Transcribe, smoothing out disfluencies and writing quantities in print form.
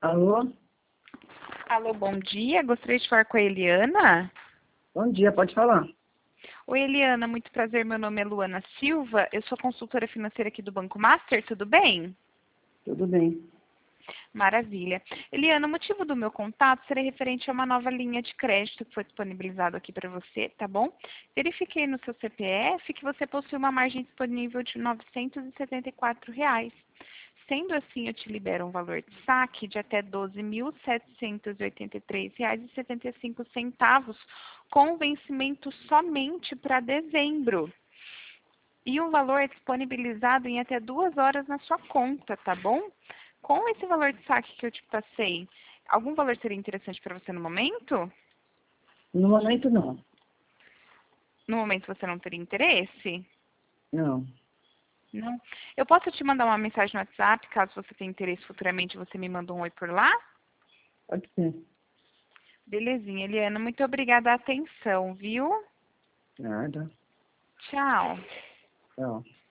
Alô? Alô, bom dia. Gostaria de falar com a Eliana. Bom dia, pode falar. Oi, Eliana, muito prazer. Meu nome é Luana Silva. Eu sou consultora financeira aqui do Banco Master. Tudo bem? Tudo bem. Maravilha. Eliana, o motivo do meu contato seria referente a uma nova linha de crédito que foi disponibilizado aqui para você, tá bom? Verifiquei no seu CPF que você possui uma margem disponível de R$ 974. Sendo assim, eu te libero um valor de saque de até R$ 12.783,75, com vencimento somente para dezembro. E um valor disponibilizado em até 2 horas na sua conta, tá bom? Com esse valor de saque que eu te passei, algum valor seria interessante para você no momento? No momento, não. No momento você não teria interesse? Não. Não. Eu posso te mandar uma mensagem no WhatsApp, caso você tenha interesse futuramente, você me manda um oi por lá? Pode ser. Belezinha, Eliana. Muito obrigada a atenção, viu? Nada. Tchau. Tchau.